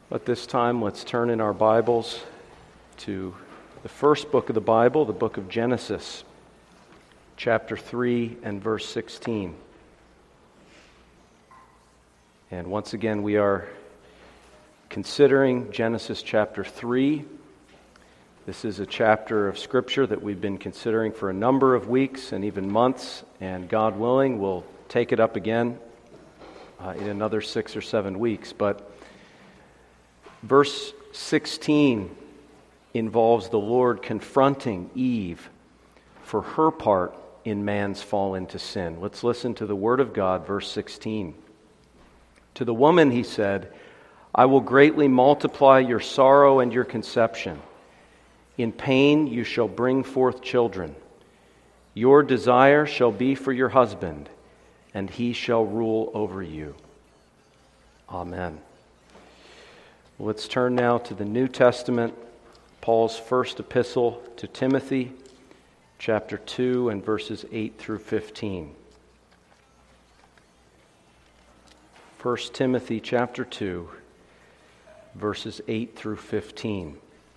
At this time, let's turn in our Bibles to the first book of the Bible, the book of Genesis, chapter 3 and verse 16. And once again, we are considering Genesis chapter 3. This is a chapter of Scripture that we've been considering for a number of weeks and even months, and God willing, we'll take it up again in another 6 or 7 weeks. But verse 16 involves the Lord confronting Eve for her part in man's fall into sin. Let's listen to the Word of God, verse 16. To the woman he said, I will greatly multiply your sorrow and your conception. In pain you shall bring forth children. Your desire shall be for your husband, and he shall rule over you. Amen. Let's turn now to the New Testament, Paul's first epistle to Timothy, chapter 2 and verses 8 through 15. 1 Timothy chapter 2, verses 8 through 15.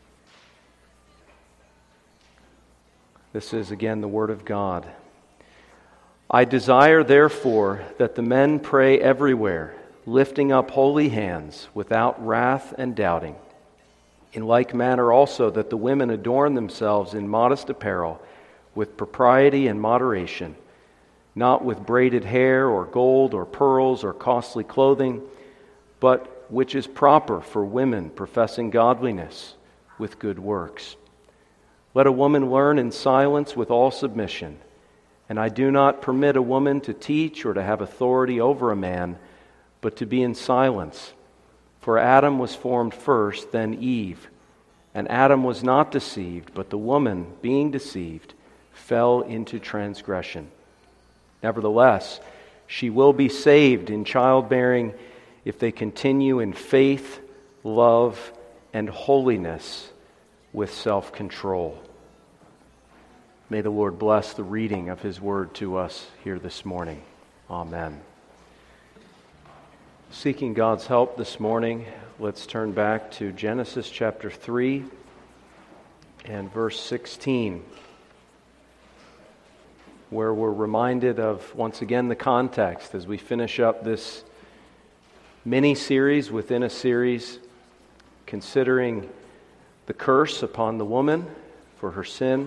This is again the Word of God. I desire, therefore, that the men pray everywhere, lifting up holy hands, without wrath and doubting. In like manner also that the women adorn themselves in modest apparel, with propriety and moderation, not with braided hair or gold or pearls or costly clothing, but which is proper for women professing godliness with good works. Let a woman learn in silence with all submission, and I do not permit a woman to teach or to have authority over a man, but to be in silence. For Adam was formed first, then Eve. And Adam was not deceived, but the woman, being deceived, fell into transgression. Nevertheless, she will be saved in childbearing if they continue in faith, love, and holiness with self-control. May the Lord bless the reading of His Word to us here this morning. Amen. Seeking God's help this morning, let's turn back to Genesis chapter 3 and verse 16, where we're reminded of, once again, the context as we finish up this mini-series within a series, considering the curse upon the woman for her sin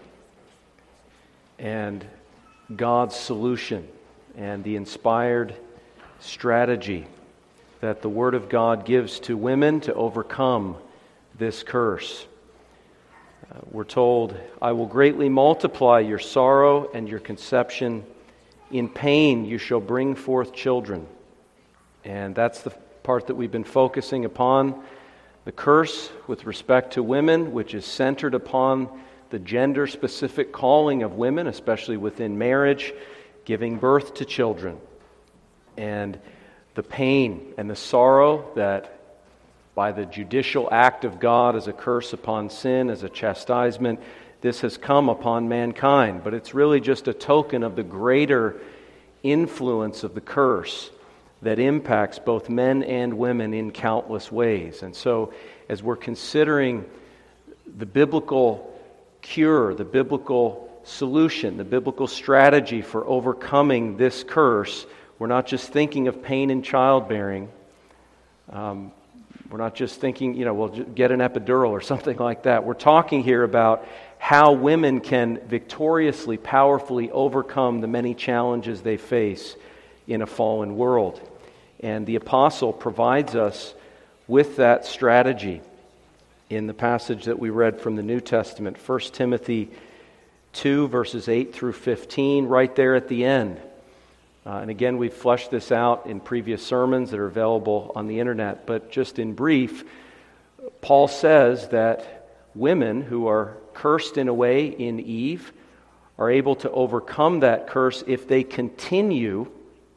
and God's solution and the inspired strategy that the Word of God gives to women to overcome this curse. We're told, I will greatly multiply your sorrow and your conception. In pain you shall bring forth children. And that's the part that we've been focusing upon. The curse with respect to women, which is centered upon the gender-specific calling of women, especially within marriage, giving birth to children. And the pain and the sorrow that by the judicial act of God as a curse upon sin, as a chastisement, this has come upon mankind. But it's really just a token of the greater influence of the curse that impacts both men and women in countless ways. And so, as we're considering the biblical cure, the biblical solution, the biblical strategy for overcoming this curse, we're not just thinking of pain in childbearing. We're not just thinking, we'll get an epidural or something like that. We're talking here about how women can victoriously, powerfully overcome the many challenges they face in a fallen world. And the apostle provides us with that strategy in the passage that we read from the New Testament, 1 Timothy 2, verses 8 through 15, right there at the end. And again, we've fleshed this out in previous sermons that are available on the internet. But just in brief, Paul says that women who are cursed in a way in Eve are able to overcome that curse if they continue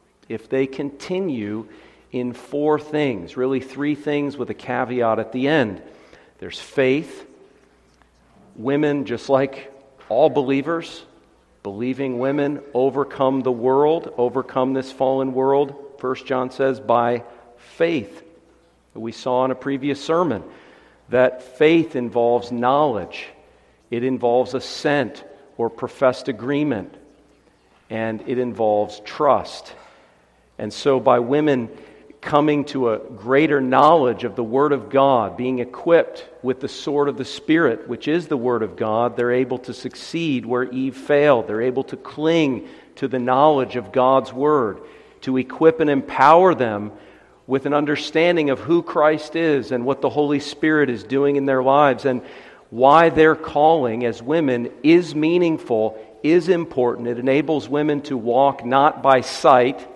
in 4 things, really 3 things with a caveat at the end. There's faith. Women, just like all believers, believing women overcome the world, overcome this fallen world, 1 John says, by faith. We saw in a previous sermon that faith involves knowledge. It involves assent or professed agreement. And it involves trust. And so by women coming to a greater knowledge of the Word of God, being equipped with the sword of the Spirit, which is the Word of God, they're able to succeed where Eve failed. They're able to cling to the knowledge of God's Word, to equip and empower them with an understanding of who Christ is and what the Holy Spirit is doing in their lives, and why their calling as women is meaningful, is important. It enables women to walk not by sight,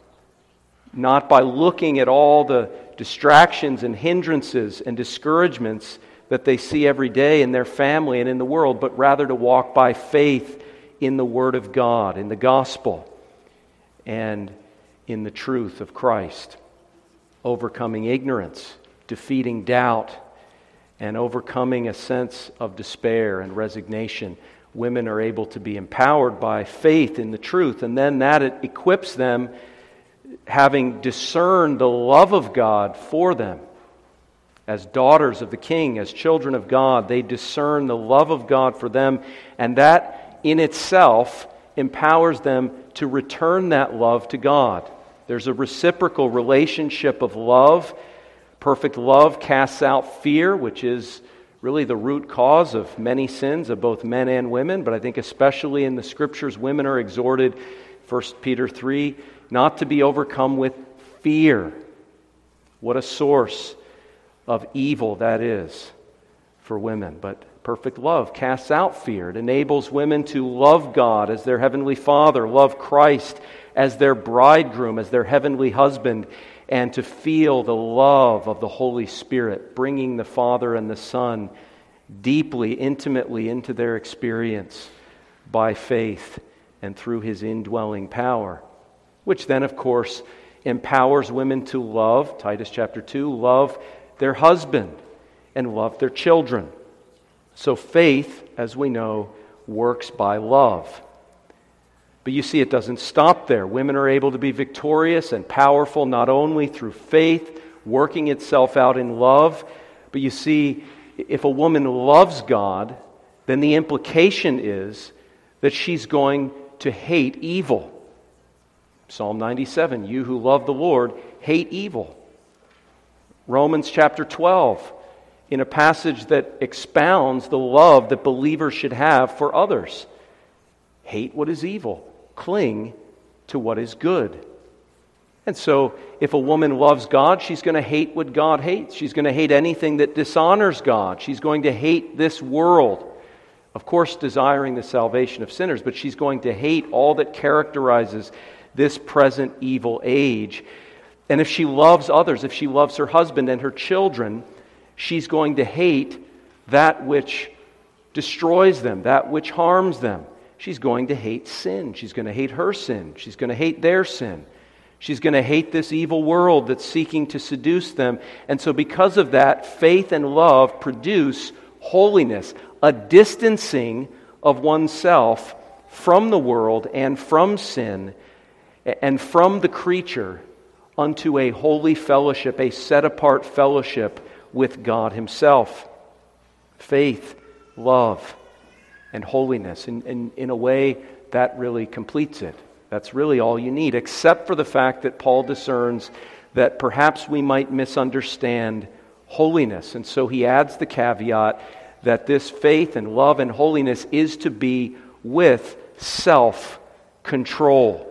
not by looking at all the distractions and hindrances and discouragements that they see every day in their family and in the world, but rather to walk by faith in the Word of God, in the gospel, and in the truth of Christ. Overcoming ignorance, defeating doubt, and overcoming a sense of despair and resignation. Women are able to be empowered by faith in the truth, and then that it equips them, having discerned the love of God for them. As daughters of the King, as children of God, they discern the love of God for them, and that in itself empowers them to return that love to God. There's a reciprocal relationship of love. Perfect love casts out fear, which is really the root cause of many sins of both men and women. But I think especially in the Scriptures, women are exhorted, 1 Peter 3, not to be overcome with fear. What a source of evil that is for women. But perfect love casts out fear. It enables women to love God as their heavenly Father, love Christ as their bridegroom, as their heavenly husband, and to feel the love of the Holy Spirit, bringing the Father and the Son deeply, intimately into their experience by faith and through His indwelling power, which then, of course, empowers women to love, Titus chapter 2, love their husband and love their children. So faith, as we know, works by love. But you see, it doesn't stop there. Women are able to be victorious and powerful not only through faith, working itself out in love, but you see, if a woman loves God, then the implication is that she's going to hate evil. Psalm 97, you who love the Lord, hate evil. Romans chapter 12, in a passage that expounds the love that believers should have for others. Hate what is evil. Cling to what is good. And so, if a woman loves God, she's going to hate what God hates. She's going to hate anything that dishonors God. She's going to hate this world. Of course, desiring the salvation of sinners, but she's going to hate all that characterizes this present evil age. And if she loves others, if she loves her husband and her children, she's going to hate that which destroys them, that which harms them. She's going to hate sin. She's going to hate her sin. She's going to hate their sin. She's going to hate this evil world that's seeking to seduce them. And so because of that, faith and love produce holiness, a distancing of oneself from the world and from sin and from the creature unto a holy fellowship, a set-apart fellowship with God Himself. Faith, love, and holiness. In a way, that really completes it. That's really all you need, except for the fact that Paul discerns that perhaps we might misunderstand holiness. And so he adds the caveat that this faith and love and holiness is to be with self-control.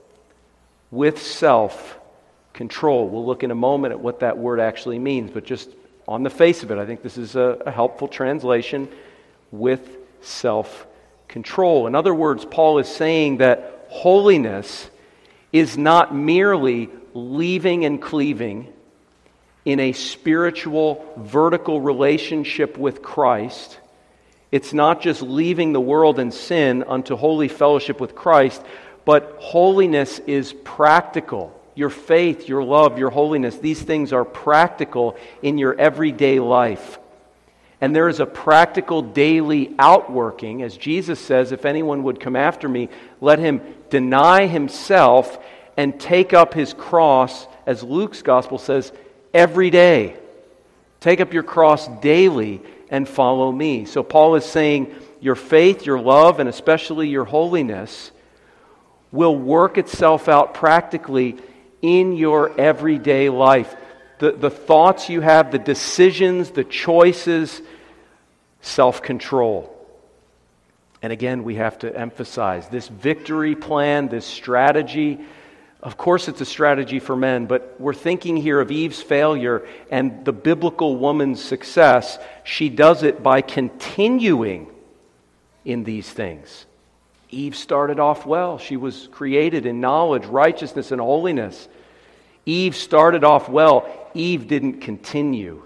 With self-control. We'll look in a moment at what that word actually means, but just on the face of it, I think this is a helpful translation. With self-control. In other words, Paul is saying that holiness is not merely leaving and cleaving in a spiritual, vertical relationship with Christ. It's not just leaving the world and sin unto holy fellowship with Christ, but holiness is practical. Your faith, your love, your holiness, these things are practical in your everyday life. And there is a practical daily outworking, as Jesus says, if anyone would come after me, let him deny himself and take up his cross, as Luke's gospel says, every day. Take up your cross daily and follow me. So Paul is saying your faith, your love, and especially your holiness will work itself out practically in your everyday life. The thoughts you have, the decisions, the choices, self-control. And again, we have to emphasize this victory plan, this strategy. Of course, it's a strategy for men, but we're thinking here of Eve's failure and the biblical woman's success. She does it by continuing in these things. Eve started off well. She was created in knowledge, righteousness, and holiness. Eve started off well. Eve didn't continue.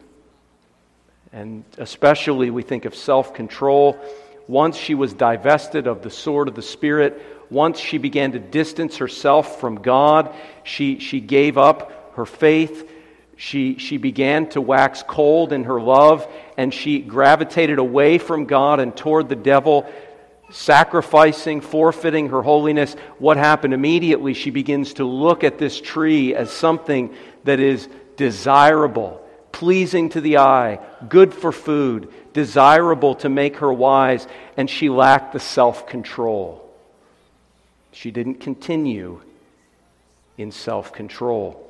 And especially we think of self-control. Once she was divested of the sword of the Spirit, once she began to distance herself from God, she gave up her faith. She began to wax cold in her love, and she gravitated away from God and toward the devil, sacrificing, forfeiting her holiness. What happened immediately? She begins to look at this tree as something that is desirable, pleasing to the eye, good for food, desirable to make her wise, and she lacked the self-control. She didn't continue in self-control.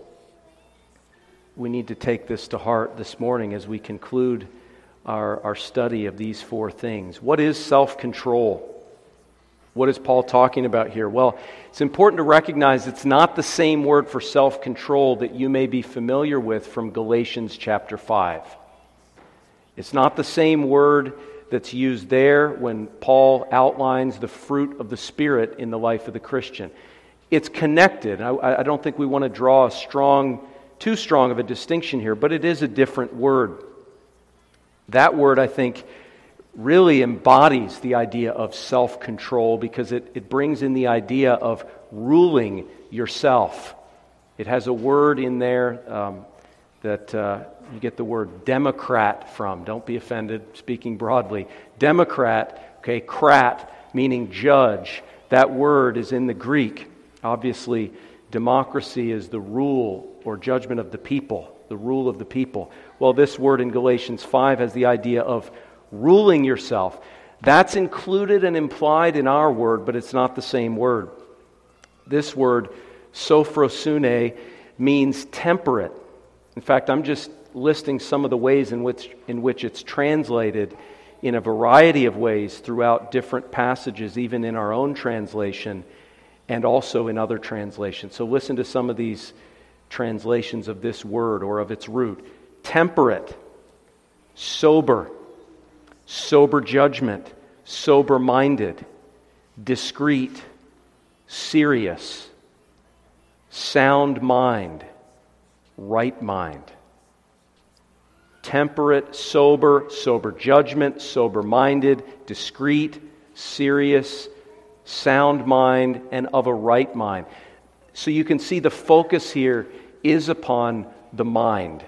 We need to take this to heart this morning as we conclude our study of these four things. What is self-control? What is Paul talking about here? Well, it's important to recognize it's not the same word for self-control that you may be familiar with from Galatians chapter 5. It's not the same word that's used there when Paul outlines the fruit of the Spirit in the life of the Christian. It's connected. I don't think we want to draw too strong of a distinction here, but it is a different word. That word, I think, really embodies the idea of self-control because it brings in the idea of ruling yourself. It has a word in there that you get the word democrat from. Don't be offended, speaking broadly. Democrat, okay, krat, meaning judge. That word is in the Greek. Obviously, democracy is the rule or judgment of the people, the rule of the people. Well, this word in Galatians 5 has the idea of ruling yourself. That's included and implied in our word, but it's not the same word. This word, sophrosune, means temperate. In fact, I'm just listing some of the ways in which it's translated in a variety of ways throughout different passages, even in our own translation and also in other translations. So listen to some of these translations of this word or of its root. Temperate, sober, sober judgment, sober-minded, discreet, serious, sound mind, right mind. Temperate, sober, sober judgment, sober-minded, discreet, serious, sound mind, and of a right mind. So you can see the focus here is upon the mind.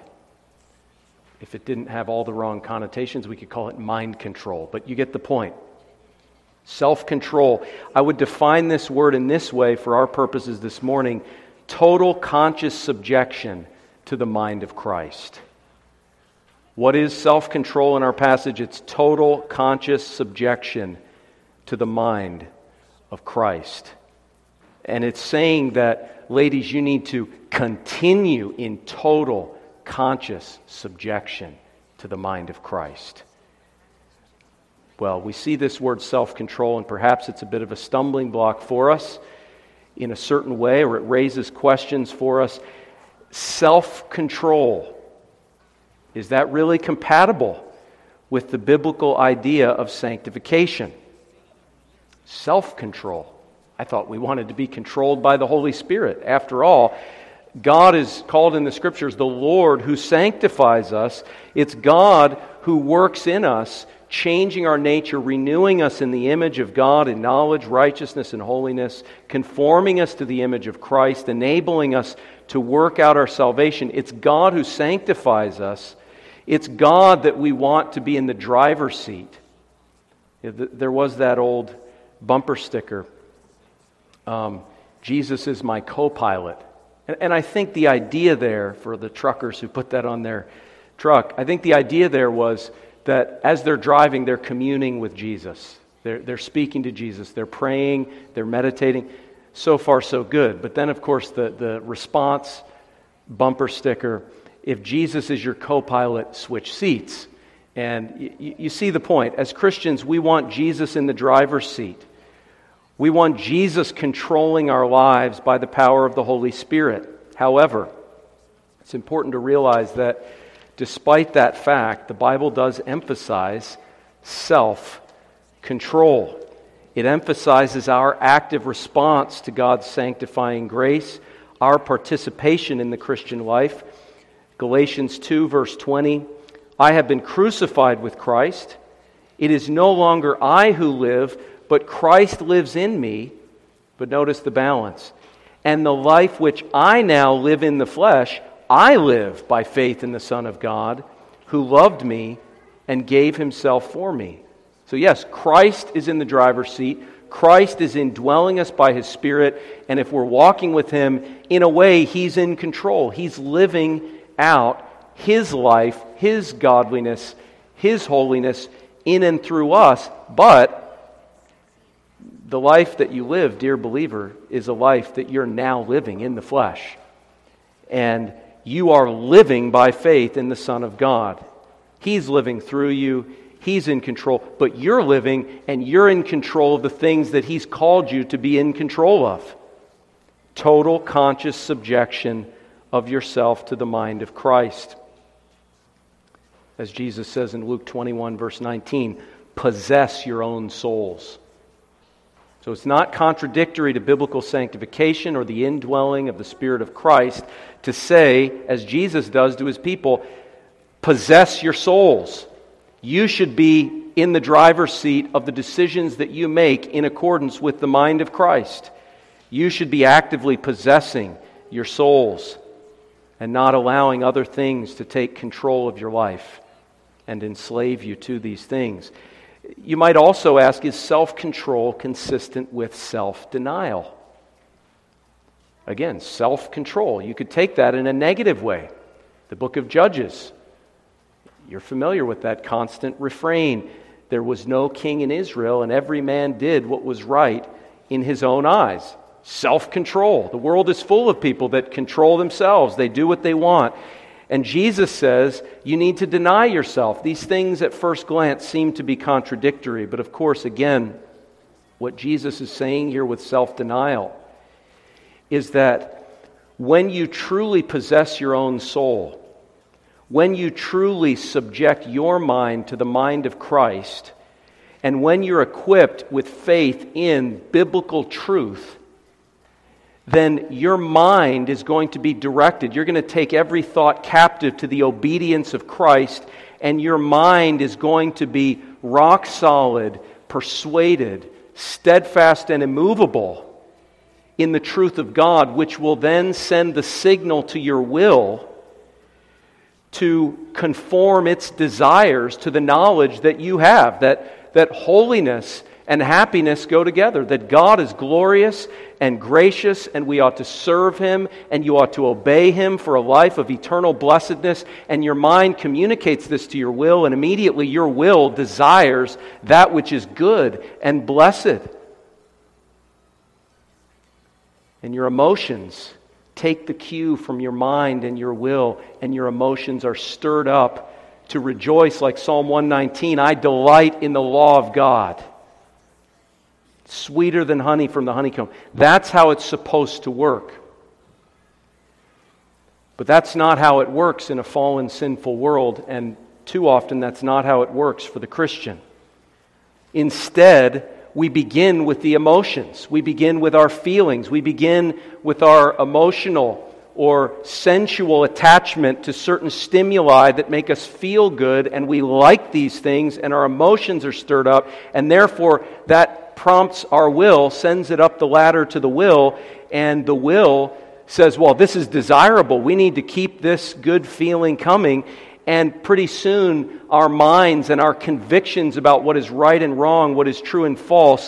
If it didn't have all the wrong connotations, we could call it mind control, but you get the point. Self-control. I would define this word in this way for our purposes this morning: total conscious subjection to the mind of Christ. What is self-control in our passage? It's total conscious subjection to the mind of Christ. And it's saying that, ladies, you need to continue in total conscious subjection to the mind of Christ. Well, we see this word self-control, and perhaps it's a bit of a stumbling block for us in a certain way, or it raises questions for us. Self-control, is that really compatible with the biblical idea of sanctification? Self-control. I thought we wanted to be controlled by the Holy Spirit. After all, God is called in the Scriptures the Lord who sanctifies us. It's God who works in us, changing our nature, renewing us in the image of God in knowledge, righteousness, and holiness, conforming us to the image of Christ, enabling us to work out our salvation. It's God who sanctifies us. It's God that we want to be in the driver's seat. There was that old bumper sticker, Jesus is my co-pilot. And I think the idea there, for the truckers who put that on their truck, I think the idea there was that as they're driving, they're communing with Jesus. They're speaking to Jesus. They're praying. They're meditating. So far, so good. But then, of course, the response bumper sticker, if Jesus is your co-pilot, switch seats. And you see the point. As Christians, we want Jesus in the driver's seat. We want Jesus controlling our lives by the power of the Holy Spirit. However, it's important to realize that despite that fact, the Bible does emphasize self-control. It emphasizes our active response to God's sanctifying grace, our participation in the Christian life. Galatians 2, verse 20, I have been crucified with Christ. It is no longer I who live, but Christ lives in me. But notice the balance. And the life which I now live in the flesh, I live by faith in the Son of God, who loved me and gave himself for me. So yes, Christ is in the driver's seat. Christ is indwelling us by his Spirit. And if we're walking with him, in a way, he's in control. He's living out his life, his godliness, his holiness in and through us. But the life that you live, dear believer, is a life that you're now living in the flesh. And you are living by faith in the Son of God. He's living through you. He's in control. But you're living and you're in control of the things that he's called you to be in control of. Total conscious subjection of yourself to the mind of Christ. As Jesus says in Luke 21, verse 19, possess your own souls. So it's not contradictory to biblical sanctification or the indwelling of the Spirit of Christ to say, as Jesus does to his people, possess your souls. You should be in the driver's seat of the decisions that you make in accordance with the mind of Christ. You should be actively possessing your souls and not allowing other things to take control of your life and enslave you to these things. You might also ask, is self-control consistent with self-denial? Again, self-control. You could take that in a negative way. The book of Judges. You're familiar with that constant refrain. There was no king in Israel, and every man did what was right in his own eyes. Self-control. The world is full of people that control themselves. They do what they want. And Jesus says, you need to deny yourself. These things at first glance seem to be contradictory. But of course, again, what Jesus is saying here with self-denial is that when you truly possess your own soul, when you truly subject your mind to the mind of Christ, and when you're equipped with faith in biblical truth, then your mind is going to be directed. You're going to take every thought captive to the obedience of Christ, and your mind is going to be rock solid, persuaded, steadfast, and immovable in the truth of God, which will then send the signal to your will to conform its desires to the knowledge that you have, that holiness and happiness go together, that God is glorious and gracious, and we ought to serve him, and you ought to obey him for a life of eternal blessedness, and your mind communicates this to your will, and immediately your will desires that which is good and blessed. And your emotions take the cue from your mind and your will, and your emotions are stirred up to rejoice like Psalm 119, I delight in the law of God. Sweeter than honey from the honeycomb. That's how it's supposed to work. But that's not how it works in a fallen, sinful world, and too often that's not how it works for the Christian. Instead, we begin with the emotions. We begin with our feelings. We begin with our emotional or sensual attachment to certain stimuli that make us feel good, and we like these things, and our emotions are stirred up, and therefore that prompts our will, sends it up the ladder to the will, and the will says, well, this is desirable. We need to keep this good feeling coming. And pretty soon, our minds and our convictions about what is right and wrong, what is true and false,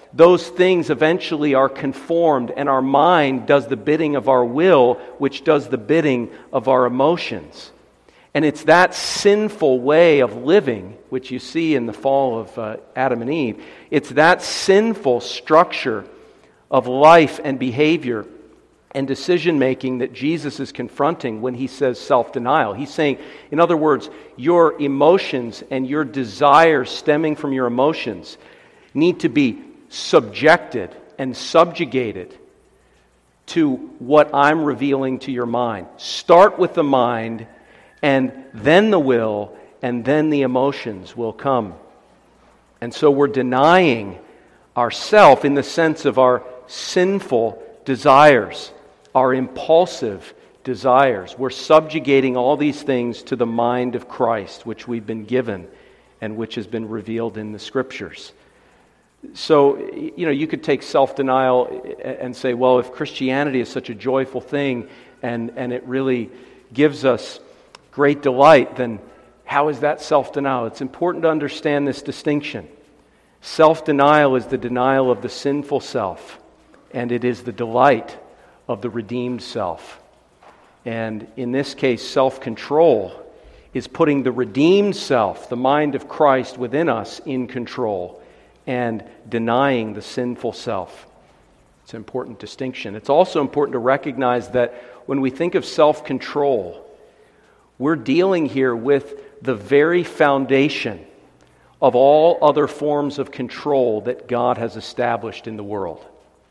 those things eventually are conformed, and our mind does the bidding of our will, which does the bidding of our emotions. And it's that sinful way of living, which you see in the fall of Adam and Eve, it's that sinful structure of life and behavior and decision-making that Jesus is confronting when he says self-denial. He's saying, in other words, your emotions and your desires stemming from your emotions need to be subjected and subjugated to what I'm revealing to your mind. Start with the mind, and then the will, and then the emotions will come. And so we're denying ourself in the sense of our sinful desires, our impulsive desires. We're subjugating all these things to the mind of Christ, which we've been given and which has been revealed in the Scriptures. So, you could take self-denial and say, well, if Christianity is such a joyful thing and it really gives us great delight, then how is that self-denial? It's important to understand this distinction. Self-denial is the denial of the sinful self, and it is the delight of the redeemed self. And in this case, self-control is putting the redeemed self, the mind of Christ within us, in control and denying the sinful self. It's an important distinction. It's also important to recognize that when we think of self-control, we're dealing here with the very foundation of all other forms of control that God has established in the world.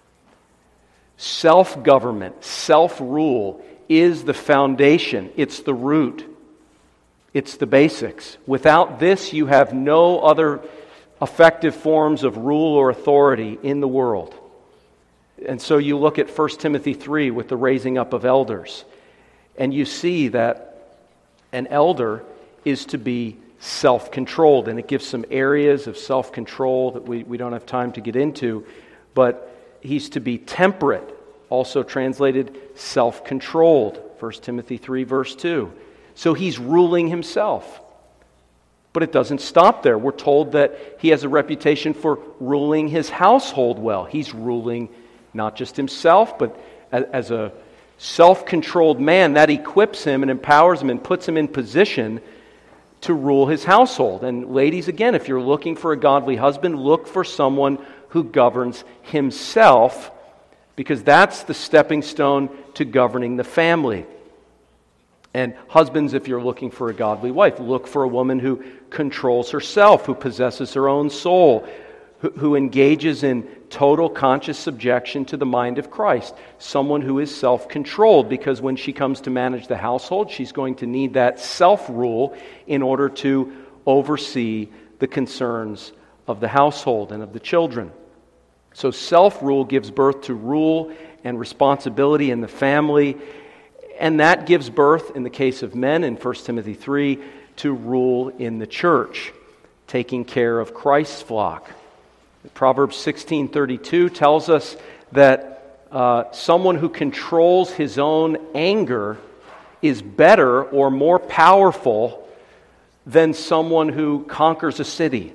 Self-government, self-rule is the foundation. It's the root. It's the basics. Without this, you have no other effective forms of rule or authority in the world. And so you look at 1 Timothy 3 with the raising up of elders, and you see that an elder is to be self-controlled, and it gives some areas of self-control that we don't have time to get into, but he's to be temperate, also translated self-controlled, 1 Timothy 3 verse 2. So he's ruling himself. But it doesn't stop there. We're told that he has a reputation for ruling his household well. He's ruling not just himself, but as a self-controlled man, that equips him and empowers him and puts him in position to rule his household. And ladies, again, if you're looking for a godly husband, look for someone who governs himself, because that's the stepping stone to governing the family. And husbands, if you're looking for a godly wife, look for a woman who controls herself, who possesses her own soul, who engages in total conscious subjection to the mind of Christ. Someone who is self-controlled, because when she comes to manage the household, she's going to need that self-rule in order to oversee the concerns of the household and of the children. So self-rule gives birth to rule and responsibility in the family, and that gives birth, in the case of men in 1 Timothy 3, to rule in the church, taking care of Christ's flock. Proverbs 16:32 tells us that someone who controls his own anger is better or more powerful than someone who conquers a city.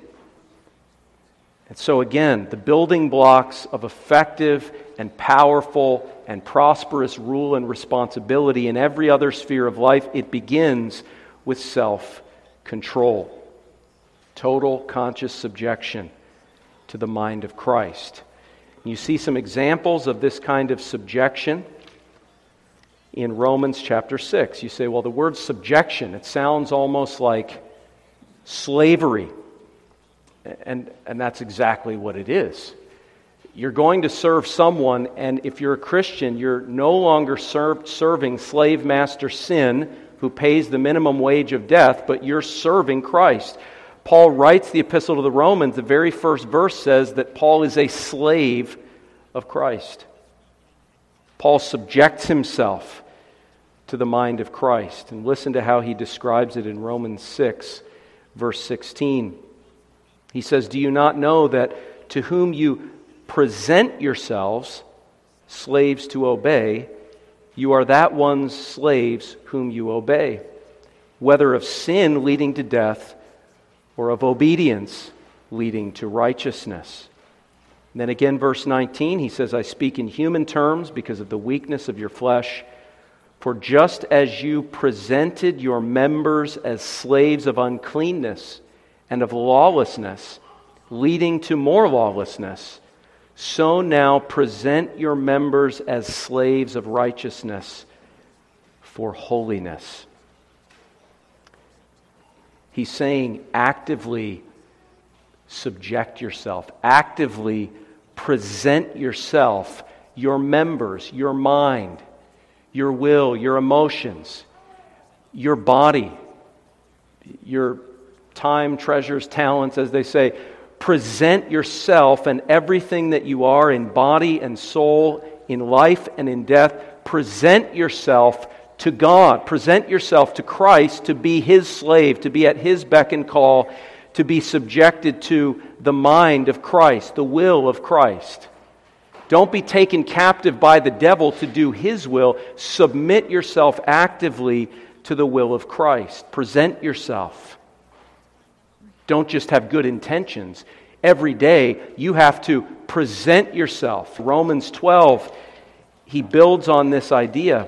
And so again, the building blocks of effective and powerful and prosperous rule and responsibility in every other sphere of life, it begins with self-control. Total conscious subjection to the mind of Christ. You see some examples of this kind of subjection in Romans chapter 6. You say, well, the word subjection, it sounds almost like slavery. And that's exactly what it is. You're going to serve someone, and if you're a Christian, you're no longer serving slave master sin, who pays the minimum wage of death, but you're serving Christ. Paul writes the epistle to the Romans, the very first verse says that Paul is a slave of Christ. Paul subjects himself to the mind of Christ. And listen to how he describes it in Romans 6, verse 16. He says, "Do you not know that to whom you present yourselves slaves to obey, you are that one's slaves whom you obey, whether of sin leading to death or of obedience leading to righteousness." And then again, verse 19, he says, I speak in human terms because of the weakness of your flesh. For just as you presented your members as slaves of uncleanness and of lawlessness, leading to more lawlessness, so now present your members as slaves of righteousness for holiness. He's saying actively subject yourself, actively present yourself, your members, your mind, your will, your emotions, your body, your time, treasures, talents, as they say. Present yourself and everything that you are in body and soul, in life and in death. Present yourself to God. Present yourself to Christ to be His slave, to be at His beck and call, to be subjected to the mind of Christ, the will of Christ. Don't be taken captive by the devil to do his will. Submit yourself actively to the will of Christ. Present yourself. Don't just have good intentions. Every day you have to present yourself. Romans 12, he builds on this idea.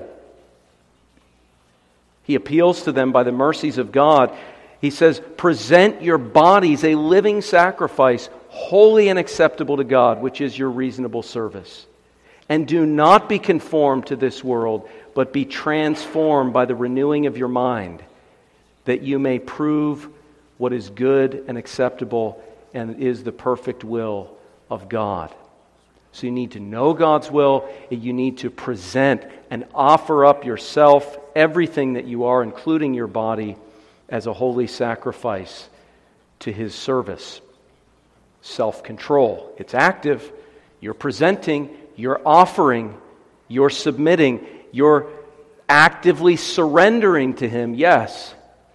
He appeals to them by the mercies of God. He says, present your bodies a living sacrifice, holy and acceptable to God, which is your reasonable service. And do not be conformed to this world, but be transformed by the renewing of your mind, that you may prove what is good and acceptable and is the perfect will of God. So you need to know God's will. You need to present and offer up yourself, everything that you are, including your body, as a holy sacrifice to His service. Self-control. It's active. You're presenting, you're offering, you're submitting, you're actively surrendering to Him, yes.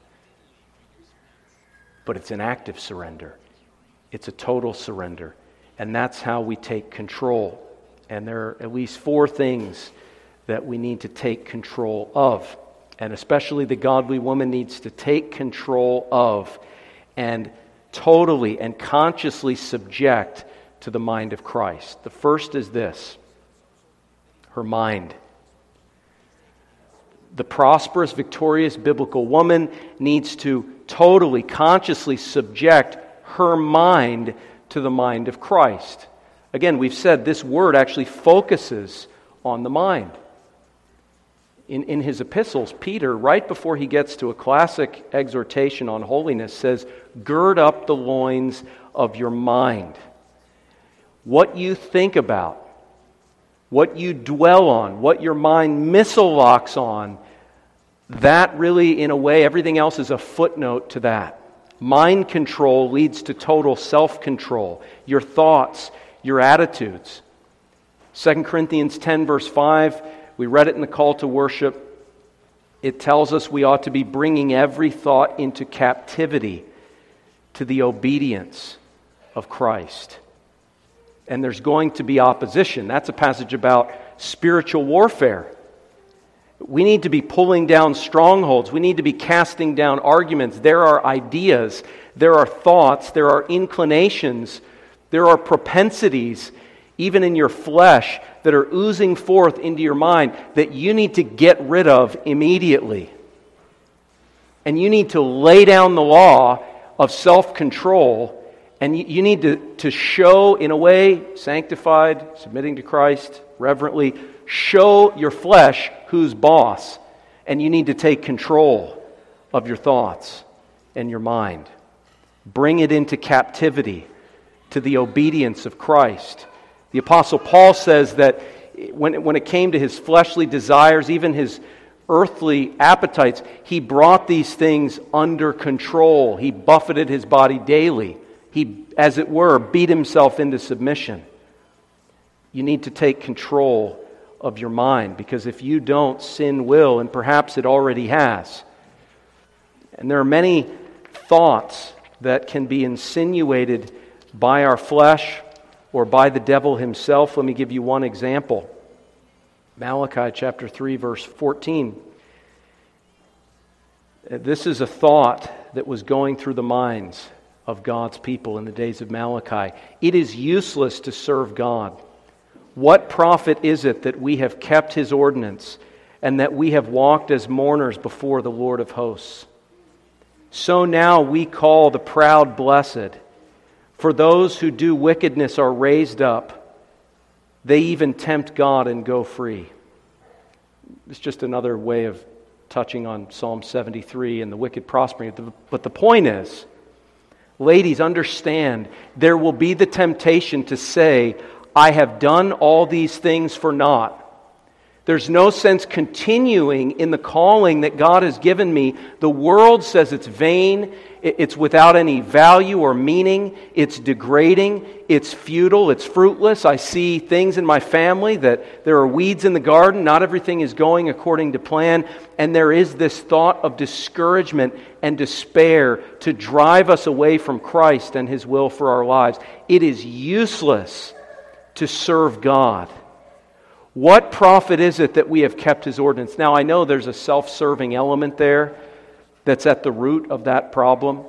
But it's an active surrender. It's a total surrender. And that's how we take control. And there are at least 4 things that we need to take control of. And especially the godly woman needs to take control of and totally and consciously subject to the mind of Christ. The first is this: her mind. The prosperous, victorious biblical woman needs to totally, consciously subject her mind to the mind of Christ. Again, we've said this word actually focuses on the mind. In his epistles, Peter, right before he gets to a classic exhortation on holiness, says, gird up the loins of your mind. What you think about, what you dwell on, what your mind missile locks on, that really, in a way, everything else is a footnote to that. Mind control leads to total self-control. Your thoughts, your attitudes. 2 Corinthians 10 verse 5, we read it in the call to worship. It tells us we ought to be bringing every thought into captivity to the obedience of Christ. And there's going to be opposition. That's a passage about spiritual warfare. We need to be pulling down strongholds. We need to be casting down arguments. There are ideas, there are thoughts, there are inclinations, there are propensities, even in your flesh, that are oozing forth into your mind that you need to get rid of immediately. And you need to lay down the law of self-control, and you need to show, in a way, sanctified, submitting to Christ, reverently, show your flesh who's boss, and you need to take control of your thoughts and your mind. Bring it into captivity to the obedience of Christ. The Apostle Paul says that when it came to his fleshly desires, even his earthly appetites, he brought these things under control. He buffeted his body daily. He, as it were, beat himself into submission. You need to take control of your mind, because if you don't, sin will, and perhaps it already has. And there are many thoughts that can be insinuated by our flesh or by the devil himself. Let me give you one example. Malachi chapter 3, verse 14. This is a thought that was going through the minds of God's people in the days of Malachi. It is useless to serve God. What profit is it that we have kept His ordinance and that we have walked as mourners before the Lord of hosts? So now we call the proud blessed, for those who do wickedness are raised up. They even tempt God and go free. It's just another way of touching on Psalm 73 and the wicked prospering. But the point is, ladies, understand, there will be the temptation to say, I have done all these things for naught. There's no sense continuing in the calling that God has given me. The world says it's vain, it's without any value or meaning, it's degrading, it's futile, it's fruitless. I see things in my family that there are weeds in the garden, not everything is going according to plan, and there is this thought of discouragement and despair to drive us away from Christ and His will for our lives. It is useless to serve God. What profit is it that we have kept His ordinance? Now, I know there's a self-serving element there that's at the root of that problem.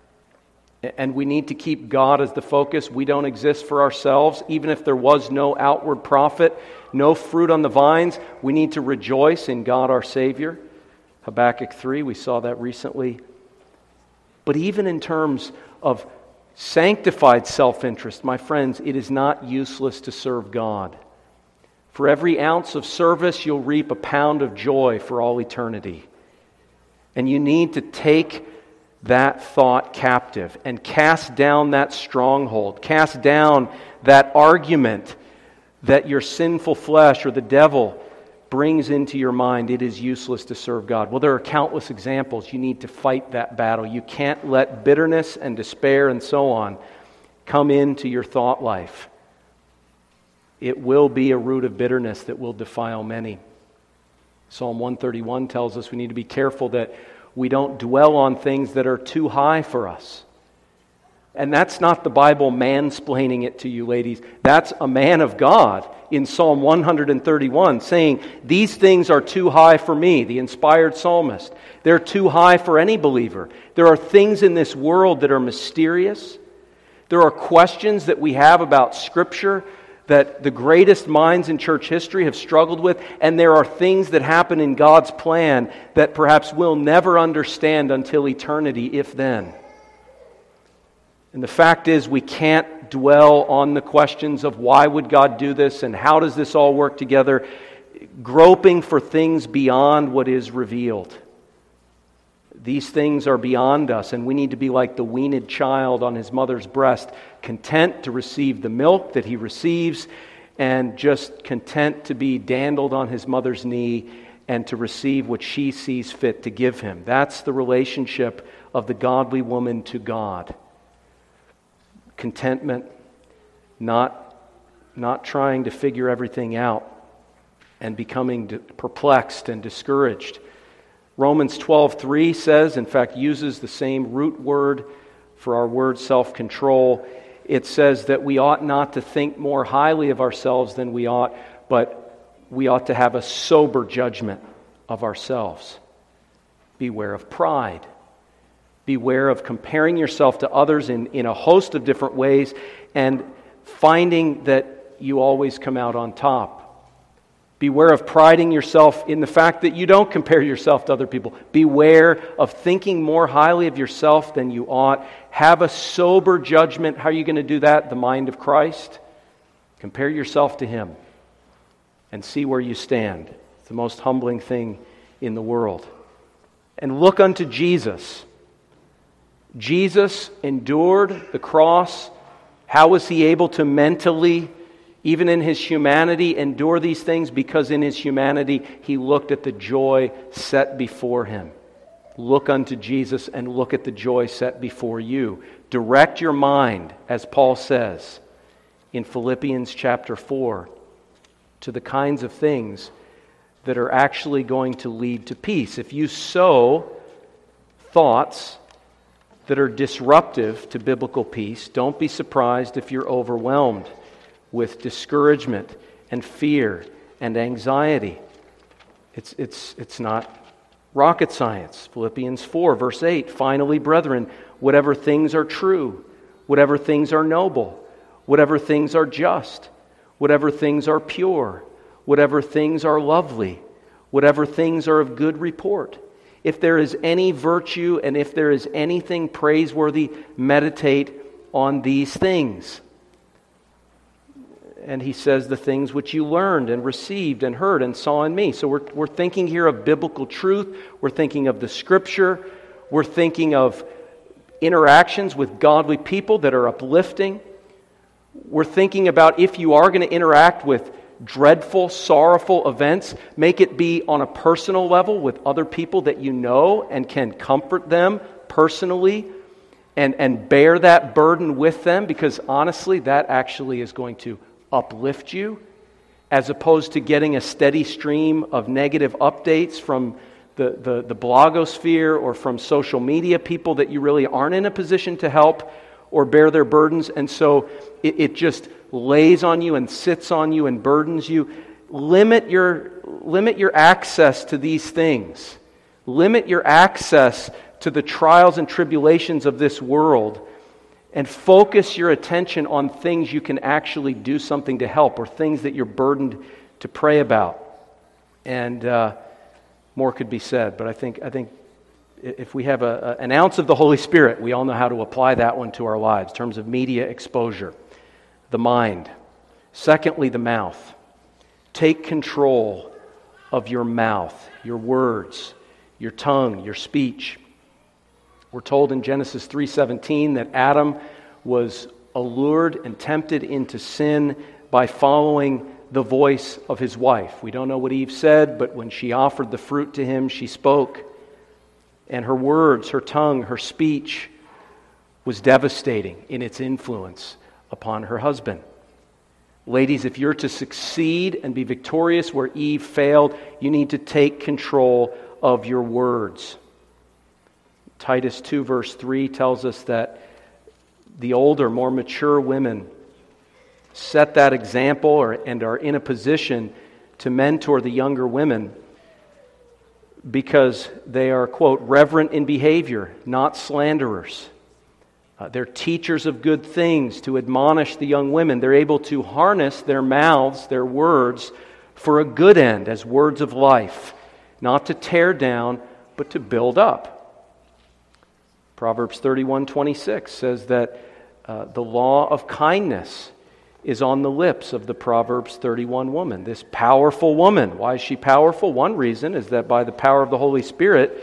And we need to keep God as the focus. We don't exist for ourselves. Even if there was no outward profit, no fruit on the vines, we need to rejoice in God our Savior. Habakkuk 3, we saw that recently. But even in terms of sanctified self-interest, my friends, it is not useless to serve God. For every ounce of service, you'll reap a pound of joy for all eternity. And you need to take that thought captive and cast down that stronghold, cast down that argument that your sinful flesh or the devil brings into your mind. It is useless to serve God. Well, there are countless examples. You need to fight that battle. You can't let bitterness and despair and so on come into your thought life. It will be a root of bitterness that will defile many. Psalm 131 tells us we need to be careful that we don't dwell on things that are too high for us. And that's not the Bible mansplaining it to you, ladies. That's a man of God in Psalm 131 saying, these things are too high for me, the inspired psalmist. They're too high for any believer. There are things in this world that are mysterious. There are questions that we have about Scripture that the greatest minds in church history have struggled with, and there are things that happen in God's plan that perhaps we'll never understand until eternity, if then. And the fact is, we can't dwell on the questions of why would God do this and how does this all work together, groping for things beyond what is revealed. These things are beyond us, and we need to be like the weaned child on his mother's breast, content to receive the milk that he receives, and just content to be dandled on his mother's knee and to receive what she sees fit to give him. That's the relationship of the godly woman to God. Contentment, not trying to figure everything out and becoming perplexed and discouraged. Romans 12:3 says, in fact, uses the same root word for our word self-control. It says that we ought not to think more highly of ourselves than we ought, but we ought to have a sober judgment of ourselves. Beware of pride. Beware of comparing yourself to others in a host of different ways and finding that you always come out on top. Beware of priding yourself in the fact that you don't compare yourself to other people. Beware of thinking more highly of yourself than you ought. Have a sober judgment. How are you going to do that? The mind of Christ. Compare yourself to Him and see where you stand. It's the most humbling thing in the world. And look unto Jesus. Jesus endured the cross. How was He able to mentally, even in His humanity, endure these things? Because in His humanity, He looked at the joy set before Him. Look unto Jesus and look at the joy set before you. Direct your mind, as Paul says in Philippians chapter 4, to the kinds of things that are actually going to lead to peace. If you sow thoughts that are disruptive to biblical peace, don't be surprised if you're overwhelmed with discouragement and fear and anxiety. It's not rocket science. Philippians 4, verse 8, finally, brethren, whatever things are true, whatever things are noble, whatever things are just, whatever things are pure, whatever things are lovely, whatever things are of good report. If there is any virtue and if there is anything praiseworthy, meditate on these things. And he says the things which you learned and received and heard and saw in me. So we're thinking here of biblical truth. We're thinking of the Scripture. We're thinking of interactions with godly people that are uplifting. We're thinking about if you are going to interact with dreadful, sorrowful events, make it be on a personal level with other people that you know and can comfort them personally and bear that burden with them, because honestly, that actually is going to uplift you, as opposed to getting a steady stream of negative updates from the blogosphere or from social media people that you really aren't in a position to help or bear their burdens. And so it just lays on you and sits on you and burdens you. Limit your access to these things. Limit your access to the trials and tribulations of this world, and focus your attention on things you can actually do something to help, or things that you're burdened to pray about. And more could be said, but I think if we have an ounce of the Holy Spirit, we all know how to apply that one to our lives in terms of media exposure. The mind. Secondly, the mouth. Take control of your mouth, your words, your tongue, your speech. We're told in Genesis 3:17 that Adam was allured and tempted into sin by following the voice of his wife. We don't know what Eve said, but when she offered the fruit to him, she spoke. And her words, her tongue, her speech was devastating in its influence upon her husband. Ladies, if you're to succeed and be victorious where Eve failed, you need to take control of your words. Titus 2 verse 3 tells us that the older, more mature women set that example and are in a position to mentor the younger women because they are, quote, reverent in behavior, not slanderers. They're teachers of good things to admonish the young women. They're able to harness their mouths, their words, for a good end as words of life, not to tear down, but to build up. Proverbs 31:26 says that the law of kindness is on the lips of the Proverbs 31 woman. This powerful woman. Why is she powerful? One reason is that by the power of the Holy Spirit,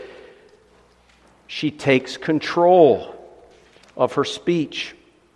she takes control of her speech.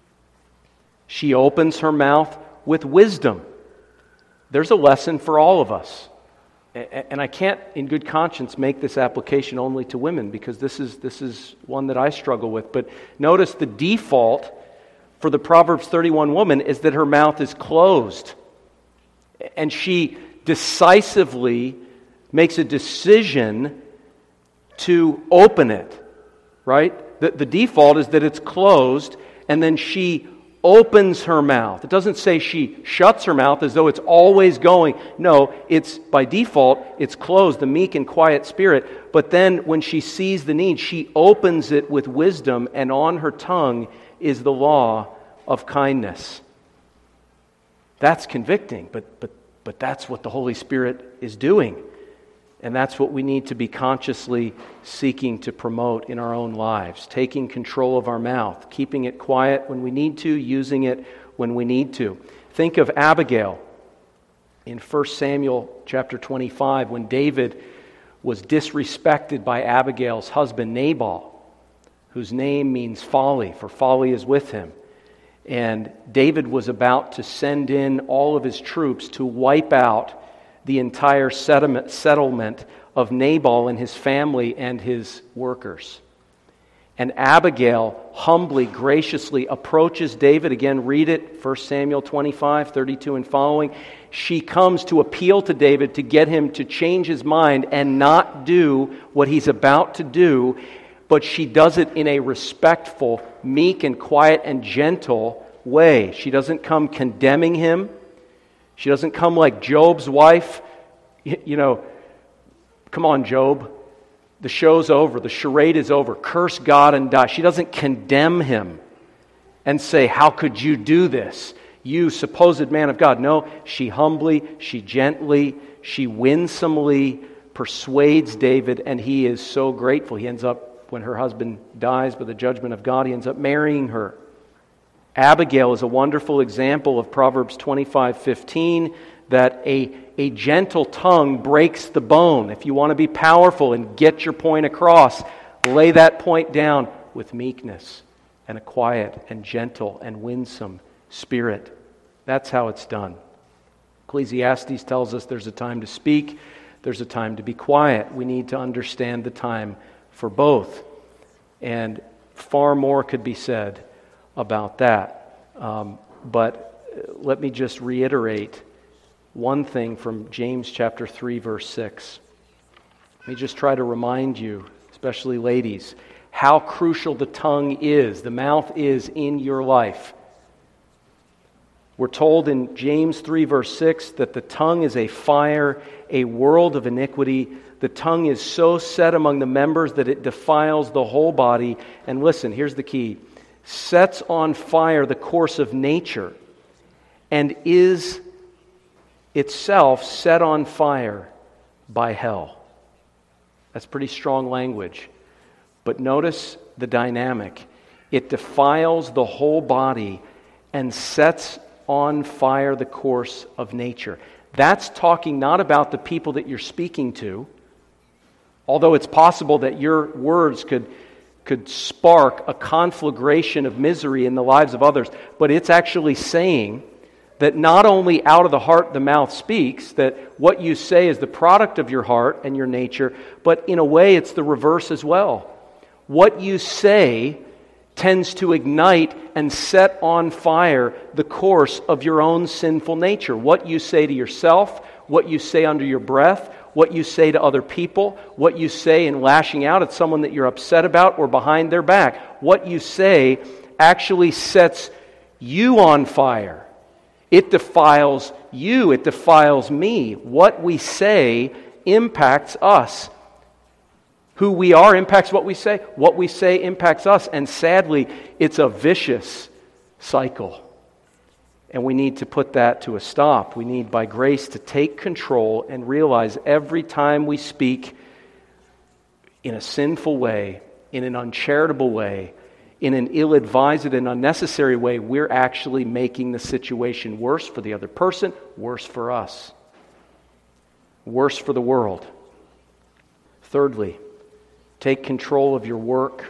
She opens her mouth with wisdom. There's a lesson for all of us. And I can't, in good conscience, make this application only to women, because this is one that I struggle with. But notice the default for the Proverbs 31 woman is that her mouth is closed. And she decisively makes a decision to open it, right? The default is that it's closed, and then she opens her mouth. It doesn't say she shuts her mouth as though it's always going. No, it's by default, it's closed, the meek and quiet spirit. But then when she sees the need, she opens it with wisdom, and on her tongue is the law of kindness. That's convicting, but that's what the Holy Spirit is doing. And that's what we need to be consciously seeking to promote in our own lives. Taking control of our mouth, keeping it quiet when we need to, using it when we need to. Think of Abigail in 1 Samuel chapter 25, when David was disrespected by Abigail's husband Nabal, whose name means folly, for folly is with him. And David was about to send in all of his troops to wipe out the entire settlement of Nabal and his family and his workers. And Abigail humbly, graciously approaches David. Again, read it, 1 Samuel 25, 32 and following. She comes to appeal to David to get him to change his mind and not do what he's about to do, but she does it in a respectful, meek and quiet and gentle way. She doesn't come condemning him. She doesn't come like Job's wife, come on, Job, The show's over. The charade is over. Curse God and die. She doesn't condemn him and say, how could you do this, you supposed man of God? No, she humbly, she gently, she winsomely persuades David, and he is so grateful. He ends up, when her husband dies by the judgment of God, he ends up marrying her. Abigail is a wonderful example of Proverbs 25:15, that a gentle tongue breaks the bone. If you want to be powerful and get your point across, lay that point down with meekness and a quiet and gentle and winsome spirit. That's how it's done. Ecclesiastes tells us there's a time to speak, there's a time to be quiet. We need to understand the time for both. And far more could be said about that. But let me just reiterate one thing from James chapter 3, verse 6. Let me just try to remind you, especially ladies, how crucial the tongue is, the mouth is in your life. We're told in James 3, verse 6, that the tongue is a fire, a world of iniquity. The tongue is so set among the members that it defiles the whole body. And listen, here's the key. Sets on fire the course of nature, and is itself set on fire by hell. That's pretty strong language. But notice the dynamic. It defiles the whole body and sets on fire the course of nature. That's talking not about the people that you're speaking to, although it's possible that your words could spark a conflagration of misery in the lives of others, but it's actually saying that not only out of the heart the mouth speaks, that what you say is the product of your heart and your nature, but in a way it's the reverse as well. What you say tends to ignite and set on fire the course of your own sinful nature. What you say to yourself, what you say under your breath, what you say to other people, what you say in lashing out at someone that you're upset about or behind their back. What you say actually sets you on fire. It defiles you. It defiles me. What we say impacts us. Who we are impacts what we say. What we say impacts us. And sadly, it's a vicious cycle. And we need to put that to a stop. We need, by grace, to take control and realize every time we speak in a sinful way, in an uncharitable way, in an ill-advised and unnecessary way, we're actually making the situation worse for the other person, worse for us, worse for the world. Thirdly, take control of your work.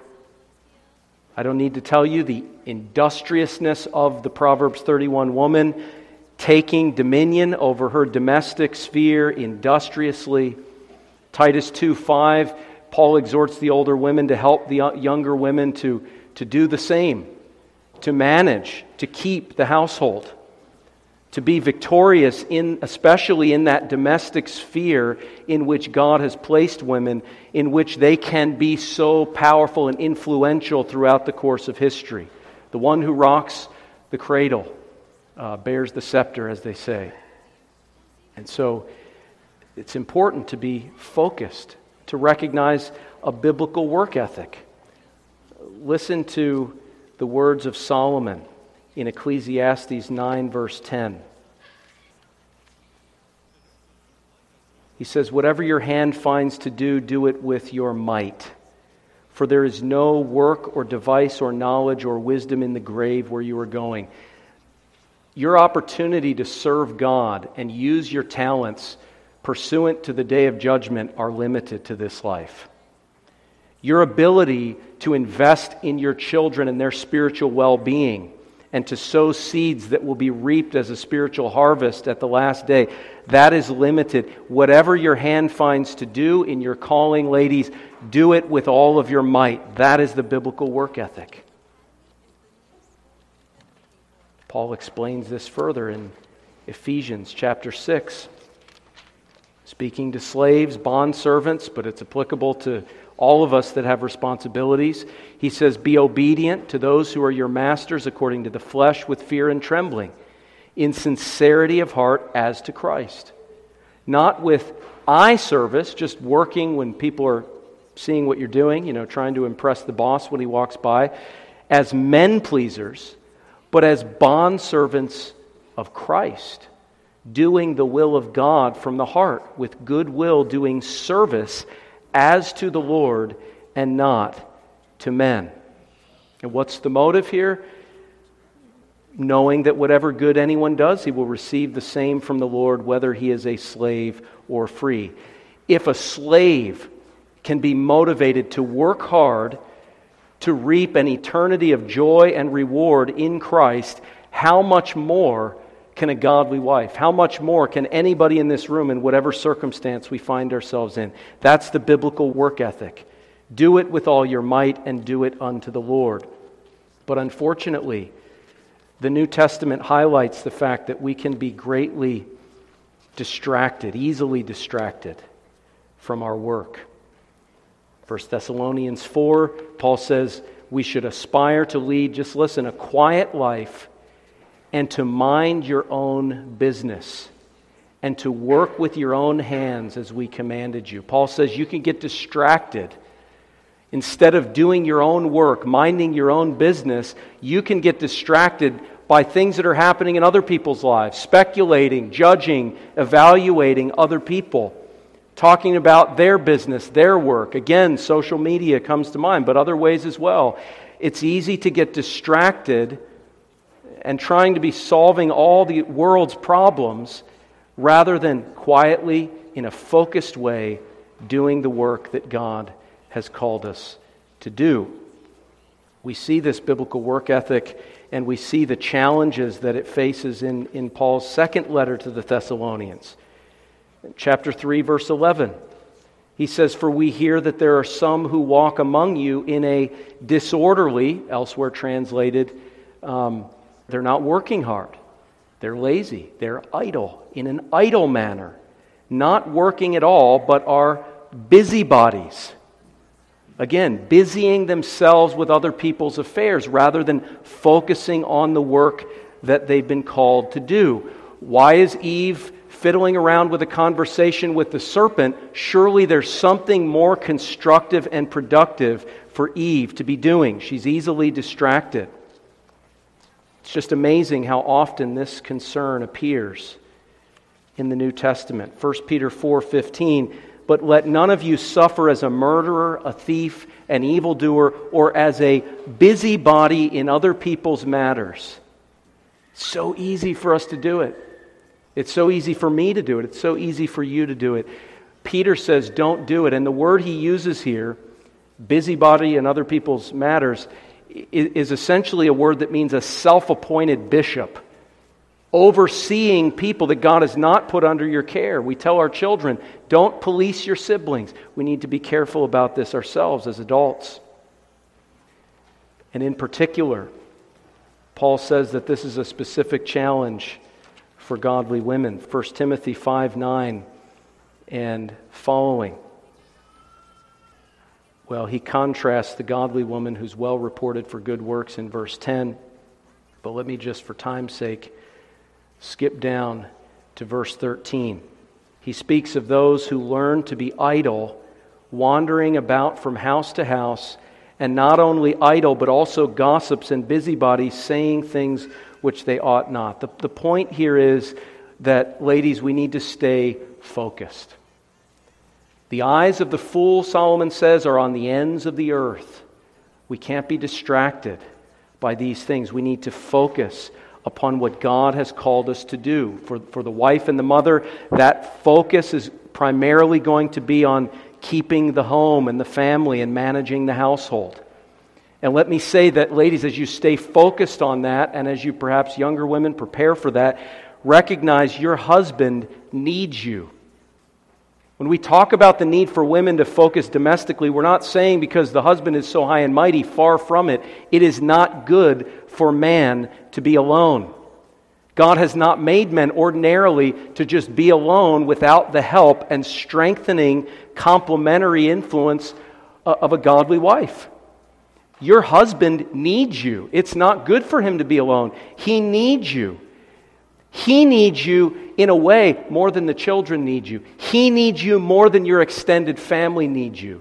I don't need to tell you the industriousness of the Proverbs 31 woman, taking dominion over her domestic sphere industriously. Titus 2:5, Paul exhorts the older women to help the younger women to do the same, to manage, to keep the household, to be victorious especially in that domestic sphere in which God has placed women, in which they can be so powerful and influential throughout the course of history. The one who rocks the cradle bears the scepter, as they say. And so it's important to be focused, to recognize a biblical work ethic. Listen to the words of Solomon in Ecclesiastes 9, verse 10. He says, "Whatever your hand finds to do, do it with your might. For there is no work or device or knowledge or wisdom in the grave where you are going." Your opportunity to serve God and use your talents pursuant to the day of judgment are limited to this life. Your ability to invest in your children and their spiritual well-being and to sow seeds that will be reaped as a spiritual harvest at the last day, that is limited. Whatever your hand finds to do in your calling, ladies, do it with all of your might. That is the biblical work ethic. Paul explains this further in Ephesians chapter 6. Speaking to slaves, bondservants, but it's applicable to all of us that have responsibilities. He says, "Be obedient to those who are your masters according to the flesh with fear and trembling, in sincerity of heart as to Christ." Not with eye service, just working when people are seeing what you're doing, trying to impress the boss when he walks by, as men pleasers, but as bondservants of Christ, doing the will of God from the heart, with good will, doing service as to the Lord and not to men. And what's the motive here? Knowing that whatever good anyone does, he will receive the same from the Lord, whether he is a slave or free. If a slave can be motivated to work hard to reap an eternity of joy and reward in Christ, how much more can a godly wife? How much more can anybody in this room, in whatever circumstance we find ourselves in? That's the biblical work ethic. Do it with all your might and do it unto the Lord. But unfortunately, the New Testament highlights the fact that we can be greatly distracted, easily distracted from our work. 1 Thessalonians 4, Paul says we should aspire to lead, just listen, a quiet life and to mind your own business and to work with your own hands as we commanded you. Paul says you can get distracted. Instead of doing your own work, minding your own business, you can get distracted by things that are happening in other people's lives, speculating, judging, evaluating other people, talking about their business, their work. Again, social media comes to mind, but other ways as well. It's easy to get distracted and trying to be solving all the world's problems rather than quietly, in a focused way, doing the work that God has called us to do. We see this biblical work ethic and we see the challenges that it faces in Paul's second letter to the Thessalonians. Chapter 3, verse 11. He says, "For we hear that there are some who walk among you in a disorderly," elsewhere translated, they're not working hard. They're lazy. They're idle, in an idle manner. Not working at all, but are busybodies. Again, busying themselves with other people's affairs rather than focusing on the work that they've been called to do. Why is Eve fiddling around with a conversation with the serpent? Surely there's something more constructive and productive for Eve to be doing. She's easily distracted. It's just amazing how often this concern appears in the New Testament. 1 Peter 4:15, "But let none of you suffer as a murderer, a thief, an evildoer, or as a busybody in other people's matters." It's so easy for us to do it. It's so easy for me to do it. It's so easy for you to do it. Peter says, don't do it. And the word he uses here, busybody in other people's matters, is essentially a word that means a self-appointed bishop, overseeing people that God has not put under your care. We tell our children, don't police your siblings. We need to be careful about this ourselves as adults. And in particular, Paul says that this is a specific challenge for godly women. 1 Timothy 5:9 and following. Well, he contrasts the godly woman who's well reported for good works in verse 10. But let me just, for time's sake, skip down to verse 13. He speaks of those who learn to be idle, wandering about from house to house, and not only idle, but also gossips and busybodies, saying things which they ought not. The point here is that, ladies, we need to stay focused. The eyes of the fool, Solomon says, are on the ends of the earth. We can't be distracted by these things. We need to focus upon what God has called us to do. For the wife and the mother, that focus is primarily going to be on keeping the home and the family and managing the household. And let me say that, ladies, as you stay focused on that, and as you perhaps younger women prepare for that, recognize your husband needs you. When we talk about the need for women to focus domestically, we're not saying because the husband is so high and mighty, far from it. It is not good for man to be alone. God has not made men ordinarily to just be alone without the help and strengthening complementary influence of a godly wife. Your husband needs you. It's not good for him to be alone. He needs you. He needs you in a way more than the children need you. He needs you more than your extended family needs you.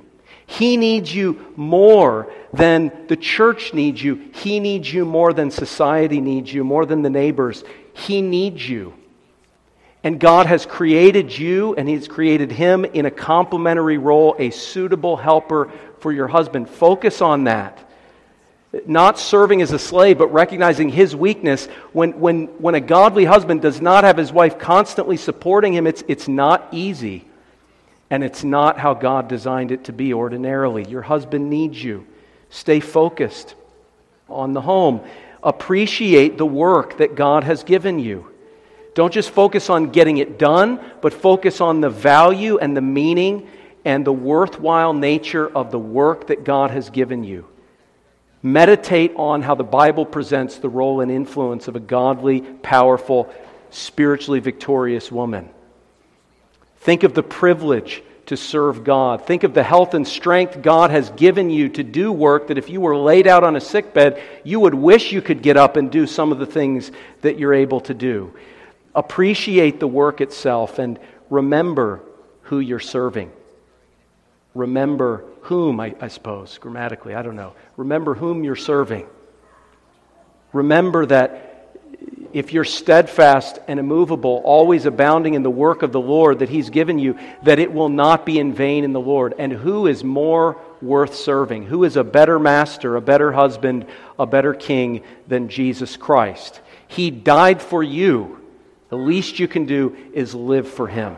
He needs you more than the church needs you. He needs you more than society needs you, more than the neighbors. He needs you. And God has created you, and He's created him in a complementary role, a suitable helper for your husband. Focus on that. Not serving as a slave, but recognizing his weakness. When a godly husband does not have his wife constantly supporting him, it's not easy. And it's not how God designed it to be ordinarily. Your husband needs you. Stay focused on the home. Appreciate the work that God has given you. Don't just focus on getting it done, but focus on the value and the meaning and the worthwhile nature of the work that God has given you. Meditate on how the Bible presents the role and influence of a godly, powerful, spiritually victorious woman. Think of the privilege to serve God. Think of the health and strength God has given you to do work that if you were laid out on a sickbed, you would wish you could get up and do some of the things that you're able to do. Appreciate the work itself and remember who you're serving. Remember whom, I suppose, grammatically, I don't know. Remember whom you're serving. Remember that if you're steadfast and immovable, always abounding in the work of the Lord that He's given you, that it will not be in vain in the Lord. And who is more worth serving? Who is a better master, a better husband, a better king than Jesus Christ? He died for you. The least you can do is live for Him.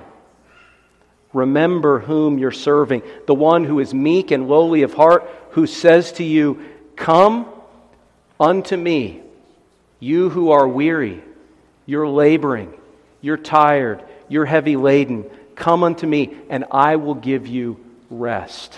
Remember whom you're serving. The one who is meek and lowly of heart, who says to you, "Come unto me, you who are weary, you're laboring, you're tired, you're heavy laden. Come unto me, and I will give you rest."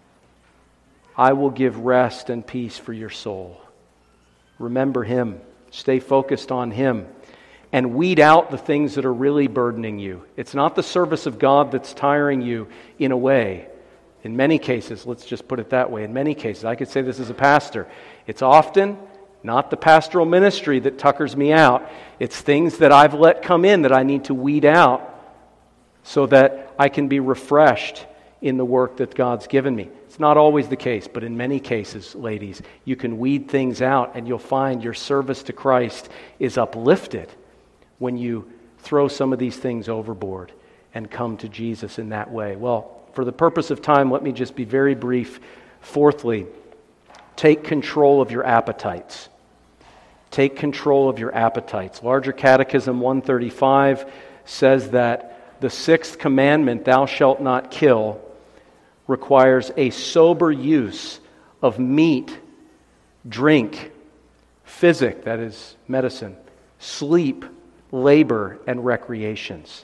I will give rest and peace for your soul. Remember Him. Stay focused on Him. And weed out the things that are really burdening you. It's not the service of God that's tiring you in a way. In many cases, let's just put it that way, in many cases, I could say this as a pastor, it's often not the pastoral ministry that tuckers me out. It's things that I've let come in that I need to weed out so that I can be refreshed in the work that God's given me. It's not always the case, but in many cases, ladies, you can weed things out and you'll find your service to Christ is uplifted when you throw some of these things overboard and come to Jesus in that way. Well, for the purpose of time, let me just be very brief. Fourthly, take control of your appetites. Take control of your appetites. Larger Catechism 135 says that the sixth commandment, "Thou shalt not kill," requires a sober use of meat, drink, physic, that is medicine, sleep, labor, and recreations.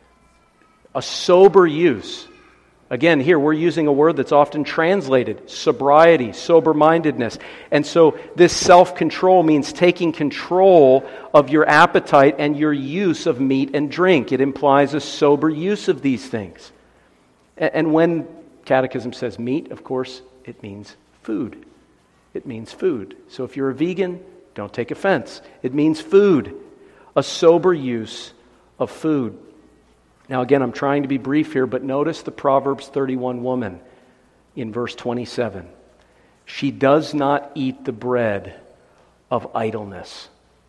A sober use. Again, here we're using a word that's often translated sobriety, sober-mindedness. And so this self-control means taking control of your appetite and your use of meat and drink. It implies a sober use of these things. And when Catechism says meat, of course, it means food. It means food. So if you're a vegan, don't take offense. It means food. A sober use of food. Now again, I'm trying to be brief here, but notice the Proverbs 31 woman in verse 27. She does not eat the bread of idleness.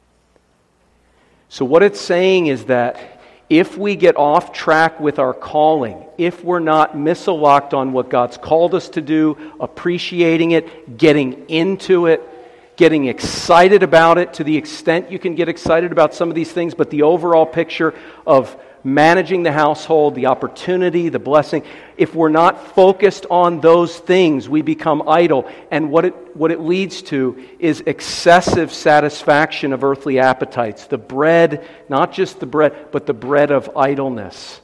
So what it's saying is that if we get off track with our calling, if we're not misaligned on what God's called us to do, appreciating it, getting into it, getting excited about it to the extent you can get excited about some of these things, but the overall picture of managing the household, the opportunity, the blessing, if we're not focused on those things, we become idle. And what it leads to is excessive satisfaction of earthly appetites. The bread, not just the bread, but the bread of idleness.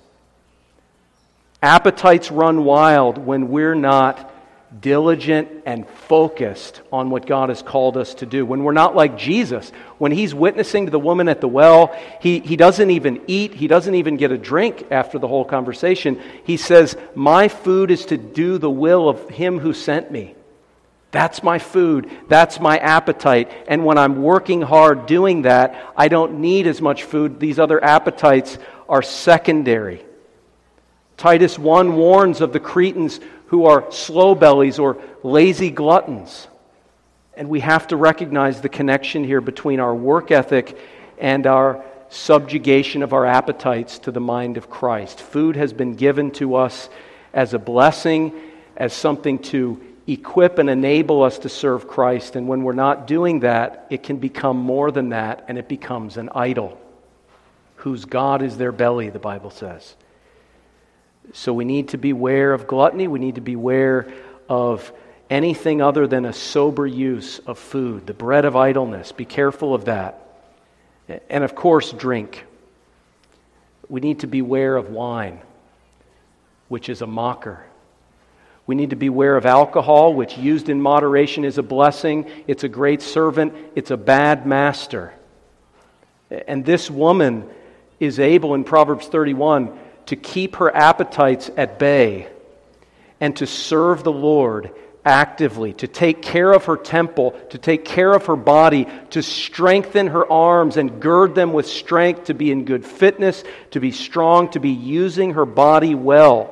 Appetites run wild when we're not diligent and focused on what God has called us to do. When we're not like Jesus, when He's witnessing to the woman at the well, he doesn't even eat, He doesn't even get a drink after the whole conversation. He says, "My food is to do the will of Him who sent me." That's my food. That's my appetite. And when I'm working hard doing that, I don't need as much food. These other appetites are secondary. Titus 1 warns of the Cretans who are slow bellies or lazy gluttons. And we have to recognize the connection here between our work ethic and our subjugation of our appetites to the mind of Christ. Food has been given to us as a blessing, as something to equip and enable us to serve Christ. And when we're not doing that, it can become more than that, and it becomes an idol, whose God is their belly, the Bible says. So we need to beware of gluttony. We need to beware of anything other than a sober use of food, the bread of idleness. Be careful of that. And of course, drink. We need to beware of wine, which is a mocker. We need to beware of alcohol, which used in moderation is a blessing. It's a great servant. It's a bad master. And this woman is able in Proverbs 31 to keep her appetites at bay and to serve the Lord actively, to take care of her temple, to take care of her body, to strengthen her arms and gird them with strength, to be in good fitness, to be strong, to be using her body well,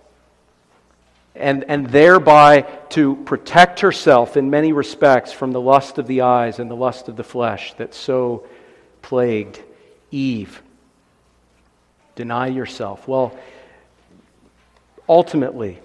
and thereby to protect herself in many respects from the lust of the eyes and the lust of the flesh that so plagued Eve. Deny yourself. Well, ultimately,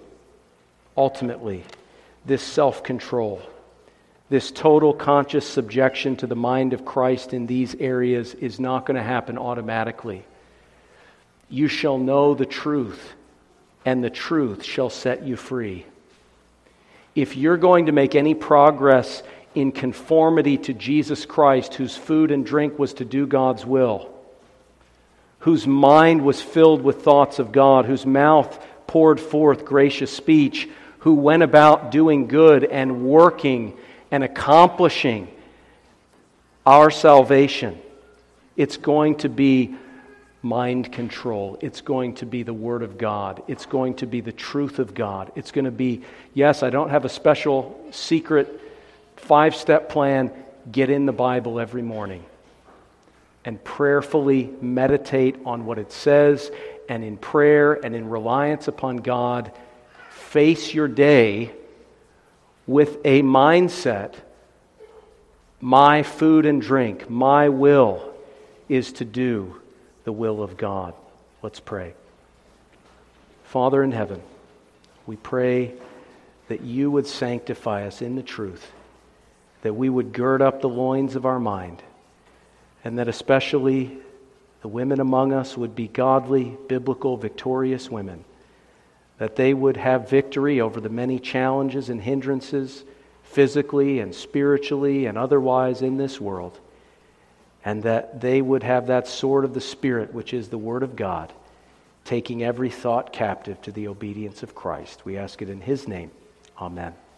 this self-control, this total conscious subjection to the mind of Christ in these areas is not going to happen automatically. You shall know the truth, and the truth shall set you free. If you're going to make any progress in conformity to Jesus Christ, whose food and drink was to do God's will, whose mind was filled with thoughts of God, whose mouth poured forth gracious speech, who went about doing good and working and accomplishing our salvation, it's going to be mind control. It's going to be the Word of God. It's going to be the truth of God. It's going to be, yes, I don't have a special secret 5-step plan. Get in the Bible every morning and prayerfully meditate on what it says, and in prayer and in reliance upon God, face your day with a mindset: my food and drink, my will is to do the will of God. Let's pray. Father in heaven, we pray that you would sanctify us in the truth, that we would gird up the loins of our mind, and that especially the women among us would be godly, biblical, victorious women, that they would have victory over the many challenges and hindrances, physically and spiritually and otherwise in this world, and that they would have that sword of the Spirit, which is the Word of God, taking every thought captive to the obedience of Christ. We ask it in His name. Amen.